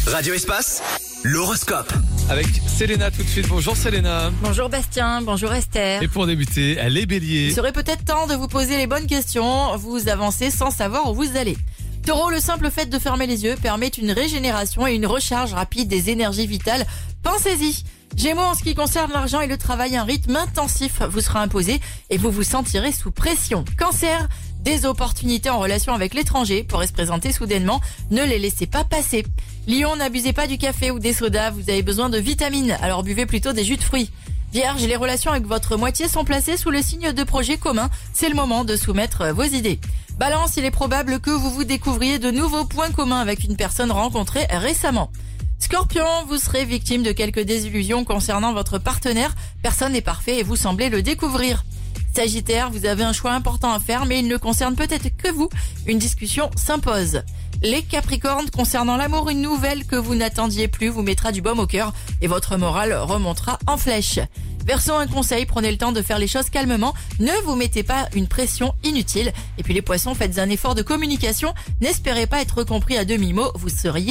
Radio Espace, l'horoscope. Avec Selena tout de suite. Bonjour Selena. Bonjour Bastien, bonjour Esther. Et pour débuter, les béliers. Il serait peut-être temps de vous poser les bonnes questions. Vous avancez sans savoir où vous allez. Taureau, le simple fait de fermer les yeux permet une régénération et une recharge rapide des énergies vitales. Pensez-y. Gémeaux, en ce qui concerne l'argent et le travail, un rythme intensif vous sera imposé et vous vous sentirez sous pression. Cancer, des opportunités en relation avec l'étranger pourraient se présenter soudainement. Ne les laissez pas passer. Lion, n'abusez pas du café ou des sodas. Vous avez besoin de vitamines, alors buvez plutôt des jus de fruits. Vierge, les relations avec votre moitié sont placées sous le signe de projets communs. C'est le moment de soumettre vos idées. Balance, il est probable que vous découvriez de nouveaux points communs avec une personne rencontrée récemment. Scorpion, vous serez victime de quelques désillusions concernant votre partenaire. Personne n'est parfait et vous semblez le découvrir. Sagittaire, vous avez un choix important à faire, mais il ne concerne peut-être que vous. Une discussion s'impose. Les Capricornes, concernant l'amour, une nouvelle que vous n'attendiez plus vous mettra du baume au cœur et votre morale remontera en flèche. Verseau, un conseil, prenez le temps de faire les choses calmement. Ne vous mettez pas une pression inutile. Et puis les Poissons, faites un effort de communication. N'espérez pas être compris à demi-mot, vous seriez